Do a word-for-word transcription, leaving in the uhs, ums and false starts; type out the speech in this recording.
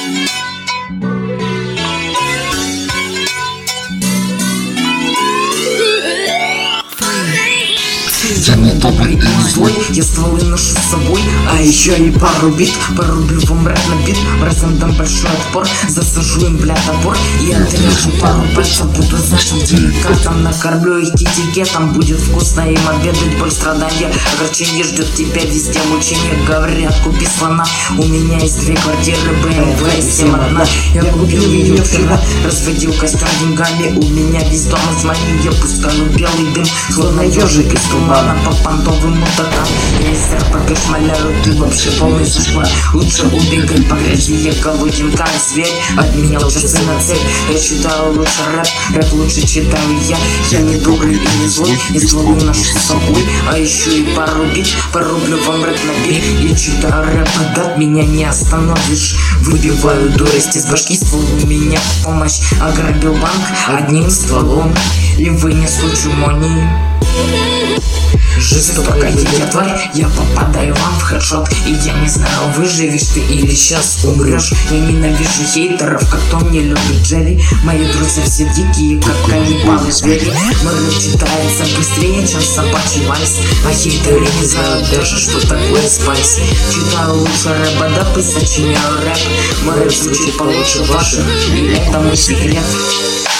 Я не добрый и не злой, я стволы ношу с собой, а еще и пару бит. Порублю вам рэп на бит, братьям дам большой отпор, засажу им, бля, топор и отрежу пару пальцев. Буду значит деликатом, накормлю их китикетом. Будет вкусно им обедать, боль, страдания, огорчение ждет тебя везде, мучения. Говорят, купи слона, у меня есть две квартиры, бэ эм вэ семь одна. Я купил ее вчера, разводил костер деньгами, у меня весь дом из моей, я пускаю белый дым, словно ежик из тумана по понтовым мутакам. Я из РПГ шмаляю, ты вообще полный зашла. Лучше убегай по грязи, я голоден как зверь, обменял часы на цель. Я читаю лучше рэп, рэп лучше читаю я. Я не добрый и не злой, я стволы ношу с собой, а еще и порубить, порублю вам рэп на бит. Я читаю рэп, дат, меня не остановишь. Выбиваю дурость из башки, ствол у меня в помощь. Ограбил банк одним стволом, и вынес чумони. Жестоко я тварь, я попадаю вам в хедшот, и я не знаю, выживешь ты или сейчас умрешь. Я ненавижу хейтеров, как кто не любит Джерри. Мои друзья все дикие, как каннибалы звери. Мой рэп читается быстрее, чем собачий вальс, а хейтеры не знают даже, что такое спайс. Читаю лучше рэпа, да, и сочиняю рэп. Мой рэп звучит получше ваших, и это мой секрет.